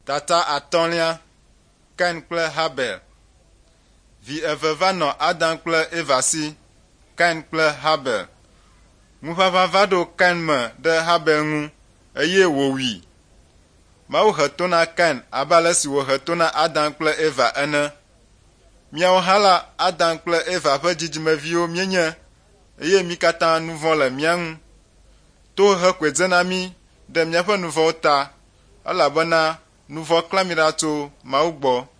Tata atɔ̃lia, Kain kple Habel. Vi eve va nɔ Adam kple Eva si, Kain kple Habel. Ŋuʋaʋã va ɖo Kain me ɖe Habel ŋu eye wòwui. Mawu he to na Kain abe ale si wòhe to na Adam kple Eva ene. Míawo hã la, Adam kple Eva ƒe dzidzimeviwo míenye eye mí katã nu vɔ̃ le mía ŋu. Tohehe koe dze na mí ɖe míaƒe nu vɔ̃wo ta, elabena nu vɔ̃ klã mí ɖa tso Mawu gbɔ.